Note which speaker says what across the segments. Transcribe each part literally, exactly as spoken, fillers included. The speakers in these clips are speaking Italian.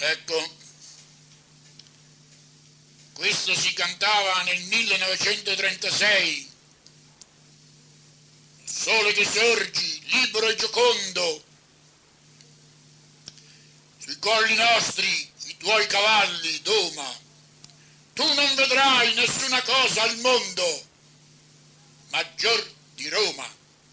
Speaker 1: Ecco, questo si cantava nel millenovecentotrentasei. Sole che sorgi, libero e giocondo, sui colli nostri i tuoi cavalli doma. Tu non vedrai nessuna cosa al mondo maggior di Roma.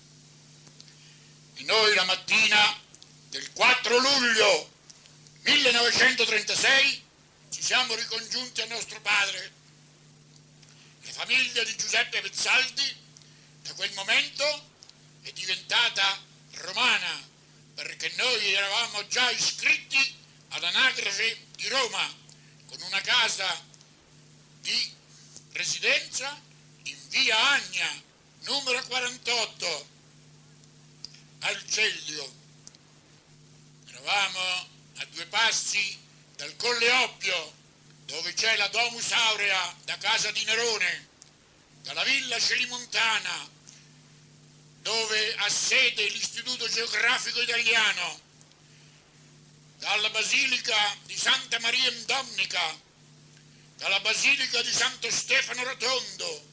Speaker 1: E noi la mattina del quattro luglio millenovecentotrentasei ci siamo ricongiunti a nostro padre. La famiglia di Giuseppe Pezzaldi da quel momento è diventata romana, perché noi eravamo già iscritti all'anagrafe di Roma con una casa di residenza in via Agna, numero quarantotto, al Celio. Eravamo a due passi dal Colle Oppio, dove c'è la Domus Aurea da casa di Nerone, dalla Villa Celimontana, dove ha sede l'Istituto Geografico Italiano, dalla Basilica di Santa Maria in Domnica, dalla Basilica di Santo Stefano Rotondo,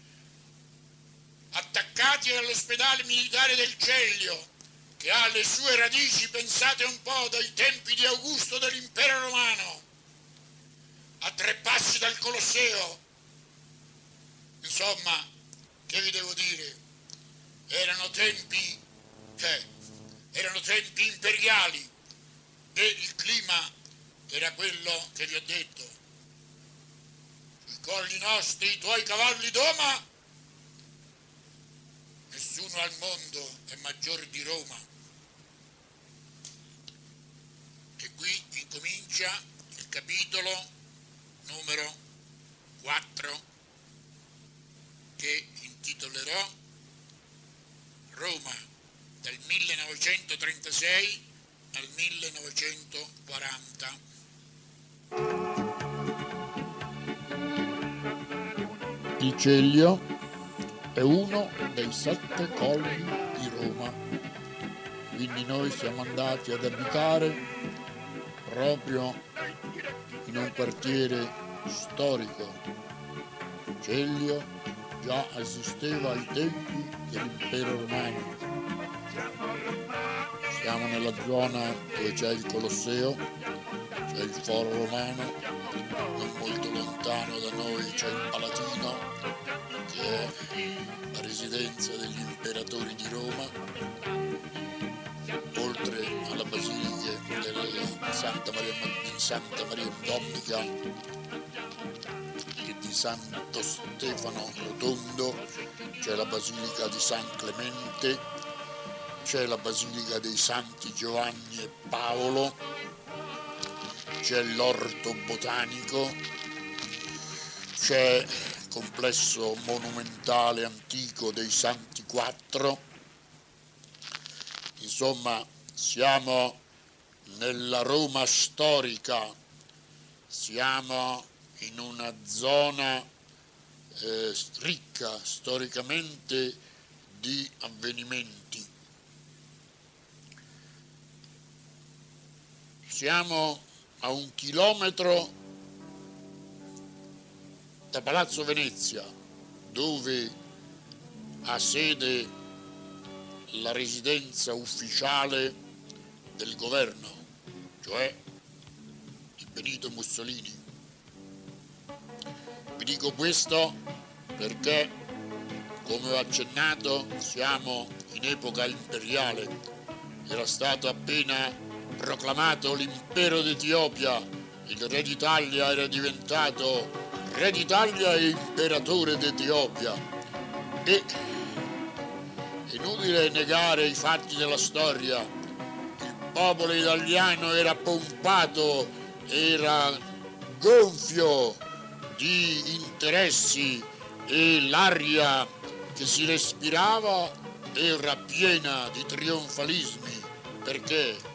Speaker 1: attaccati all'ospedale militare del Celio, che ha le sue radici, pensate un po', dai tempi di Augusto dell'Impero Romano, a tre passi dal Colosseo. Insomma, che vi devo dire? Erano tempi, cioè, erano tempi imperiali e il clima era quello che vi ho detto. Sui colli nostri, i tuoi cavalli d'oma, nessuno al mondo è maggior di Roma. E qui incomincia il capitolo numero quattro, che intitolerò Roma dal millenovecentotrentasei al millenovecentoquaranta. Il Celio è uno dei sette colli di Roma, quindi noi siamo andati ad abitare proprio in un quartiere storico. Celio già esisteva ai tempi dell'Impero Romano. Siamo nella zona dove c'è il Colosseo, c'è il Foro Romano, non molto lontano da noi c'è il Palatino, che è la residenza degli imperatori di Roma, oltre alla Basilica di Santa Maria, di Santa Maria Domnica e di Santo Stefano Rotondo, c'è la Basilica di San Clemente, c'è la Basilica dei Santi Giovanni e Paolo, c'è l'Orto Botanico, c'è il complesso monumentale antico dei Santi Quattro. Insomma, siamo nella Roma storica, siamo in una zona eh, ricca storicamente di avvenimenti. Siamo a un chilometro da Palazzo Venezia, dove ha sede la residenza ufficiale del governo, cioè di Benito Mussolini. Vi dico questo perché, come ho accennato, siamo in epoca imperiale. Era stato appena proclamato l'impero d'Etiopia, il re d'Italia era diventato re d'Italia e imperatore d'Etiopia. E inutile negare i fatti della storia, il popolo italiano era pompato, era gonfio di interessi e l'aria che si respirava era piena di trionfalismi. Perché?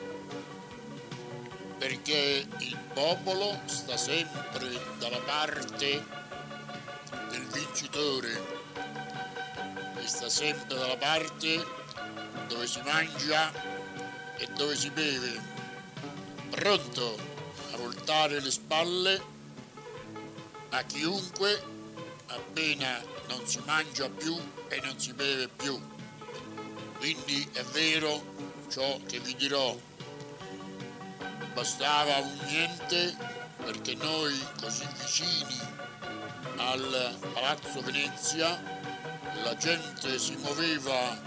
Speaker 1: Perché il popolo sta sempre dalla parte del vincitore e sta sempre dalla parte dove si mangia e dove si beve, pronto a voltare le spalle a chiunque appena non si mangia più e non si beve più. Quindi è vero ciò che vi dirò. Bastava un niente perché noi, così vicini al Palazzo Venezia, la gente si muoveva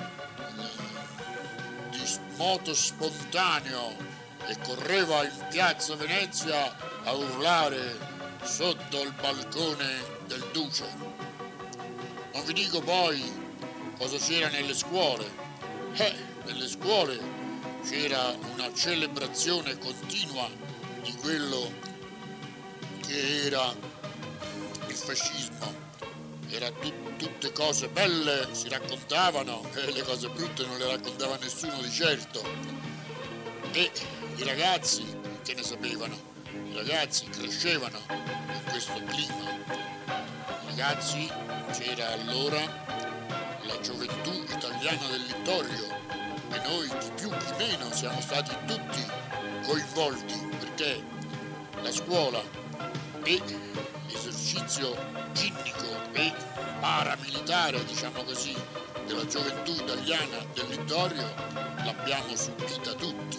Speaker 1: di moto spontaneo e correva in piazza Venezia a urlare sotto il balcone del Duce. Non vi dico poi cosa c'era nelle scuole. Eh, nelle scuole c'era una celebrazione continua di quello che era il fascismo. Era tut- tutte cose belle, si raccontavano, e le cose brutte non le raccontava nessuno di certo. E i ragazzi che ne sapevano? I ragazzi crescevano in questo clima. I ragazzi, c'era allora la gioventù italiana del Littorio e noi chi più chi meno siamo stati tutti coinvolti perché la scuola e l'esercizio ginnico e paramilitare, diciamo così, della gioventù italiana del Littorio l'abbiamo subita tutti.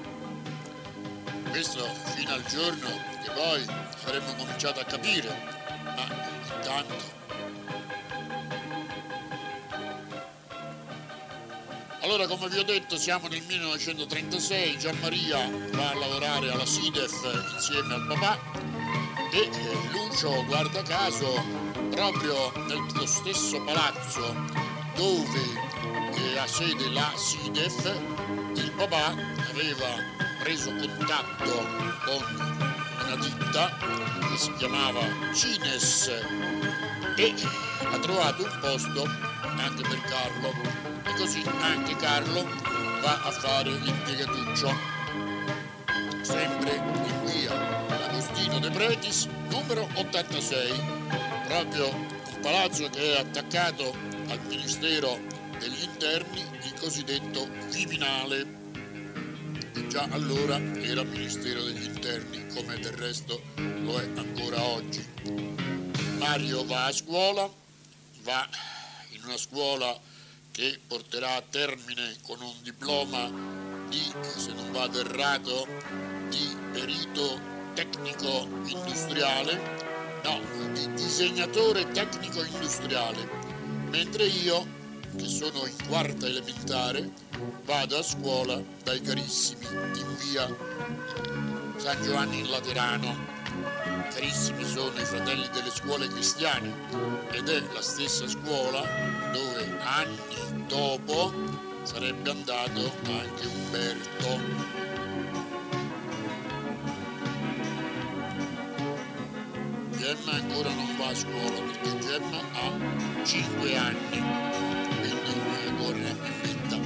Speaker 1: Questo fino al giorno che poi avremmo cominciato a capire, ma intanto. Allora, come vi ho detto, siamo nel millenovecentotrentasei, Gianmaria va a lavorare alla SIDEF insieme al papà e Lucio, guarda caso, proprio nello stesso palazzo dove ha sede la SIDEF, il papà aveva preso contatto con una ditta che si chiamava Cines e ha trovato un posto anche per Carlo e così anche Carlo va a fare l'impiegatuccio sempre in via Agostino De Pretis numero ottantasei, proprio un palazzo che è attaccato al Ministero degli Interni, il cosiddetto Viminale, che già allora era Ministero degli Interni, come del resto lo è ancora oggi. Mario va a scuola, va in una scuola che porterà a termine con un diploma di, se non vado errato, di perito tecnico industriale, no, di disegnatore tecnico industriale, mentre io, che sono in quarta elementare, vado a scuola dai carissimi in via San Giovanni in Laterano. Carissimi sono i fratelli delle scuole cristiane ed è la stessa scuola dove anni dopo sarebbe andato anche Umberto. Gemma ancora non va a scuola perché Gemma ha cinque anni, quindi è ancora una bimbetta.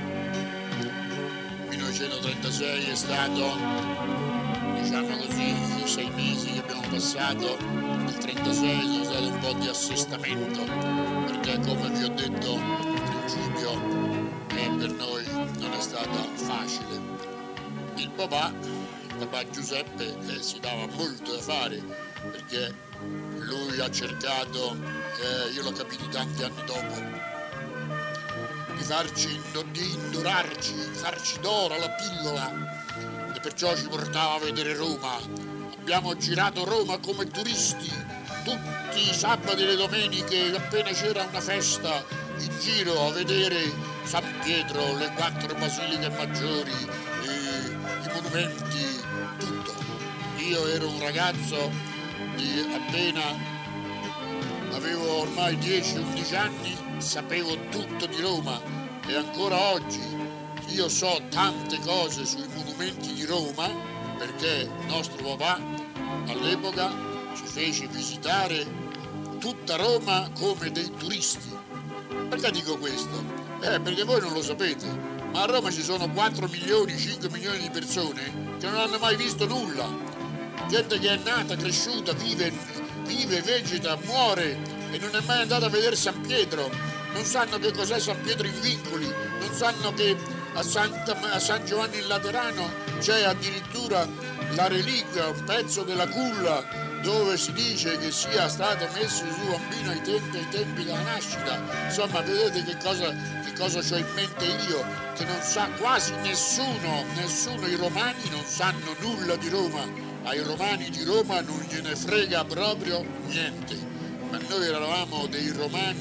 Speaker 1: millenovecentotrentasei è stato, diciamo così, i sei mesi che abbiamo passato, il trentasei sono stato un po' di assestamento, perché come vi ho detto in principio eh, per noi non è stata facile. Il papà, il papà Giuseppe eh, si dava molto da fare, perché lui ha cercato, eh, io l'ho capito tanti anni dopo, di farci, di indorarci, di farci d'oro la pillola, e perciò ci portava a vedere Roma. Abbiamo girato Roma come turisti tutti i sabati e le domeniche, appena c'era una festa in giro a vedere San Pietro, le quattro basiliche maggiori, eh, i monumenti, tutto. Io ero un ragazzo di appena, avevo ormai dieci undici anni, sapevo tutto di Roma e ancora oggi io so tante cose sui monumenti di Roma perché nostro papà all'epoca ci fece visitare tutta Roma come dei turisti. Perché dico questo? Eh, perché voi non lo sapete, ma a Roma ci sono quattro milioni, cinque milioni di persone che non hanno mai visto nulla. Gente che è nata, cresciuta, vive, vive, vegeta, muore e non è mai andata a vedere San Pietro. Non sanno che cos'è San Pietro in Vincoli, non sanno che a, Santa, a San Giovanni in Laterano c'è addirittura la reliquia, un pezzo della culla dove si dice che sia stato messo il suo bambino ai tempi, ai tempi della nascita. Insomma, vedete che cosa, che cosa ho in mente io, che non sa quasi nessuno, nessuno, i romani non sanno nulla di Roma, ai romani di Roma non gliene frega proprio niente, ma noi eravamo dei romani